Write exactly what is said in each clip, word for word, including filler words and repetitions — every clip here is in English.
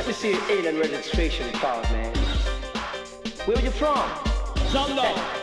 Let me see your alien registration card, man. Where are you from? Jumbo.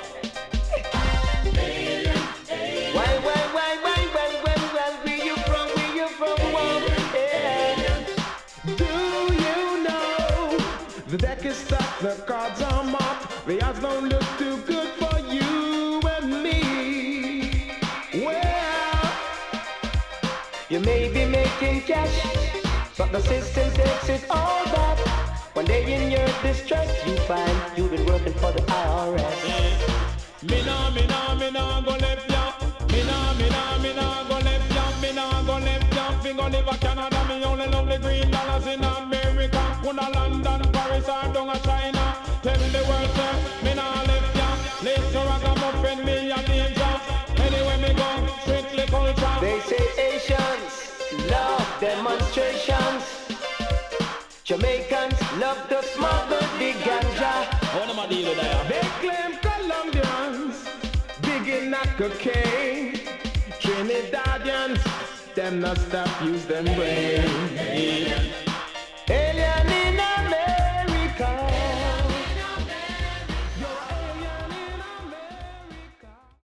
Why, why, why, why, why, why, why, where you from, where you from, whoa, yeah. Do you know the deck is stacked, the cards are marked, the odds don't look too good for you and me. Well, you may be making cash, but the system takes it all back. One day in your distress, you find you've been working for the I R S. Yeah. Me nah, me nah, me nah go left ya. Me nah, me nah, me nah go left ya. Me nah go left ya. Me go live a Canada. Me only love the green dollars in America. Puna London, Paris or down a China. Tell the world say me nah left ya. Later I come up and me a danger. Anyway me go, strictly culture. They say Asians love demonstrations. Jamaicans love to smuggle the ganja. What am I dealing there? they claim Colombians digging a cocaine. Trinidadians, them not stop use them brain.